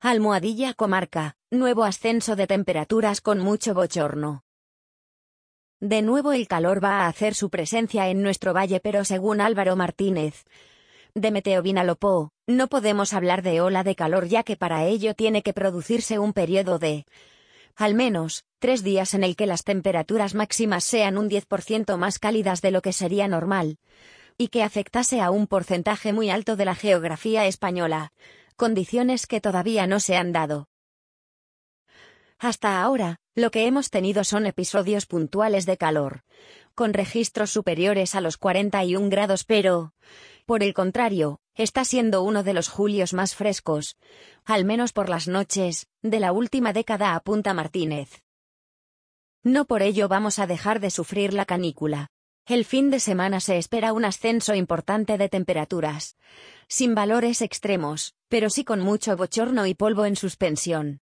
Almohadilla Comarca, nuevo ascenso de temperaturas con mucho bochorno. De nuevo el calor va a hacer su presencia en nuestro valle, pero según Álvaro Martínez, de Meteo Vinalopó, no podemos hablar de ola de calor, ya que para ello tiene que producirse un periodo de, al menos, 3 días en el que las temperaturas máximas sean un 10% más cálidas de lo que sería normal, y que afectase a un porcentaje muy alto de la geografía española, condiciones que todavía no se han dado. Hasta ahora, lo que hemos tenido son episodios puntuales de calor, con registros superiores a los 41 grados, pero, por el contrario, está siendo uno de los julios más frescos, al menos por las noches, de la última década, apunta Martínez. No por ello vamos a dejar de sufrir la canícula. El fin de semana se espera un ascenso importante de temperaturas, sin valores extremos, pero sí con mucho bochorno y polvo en suspensión.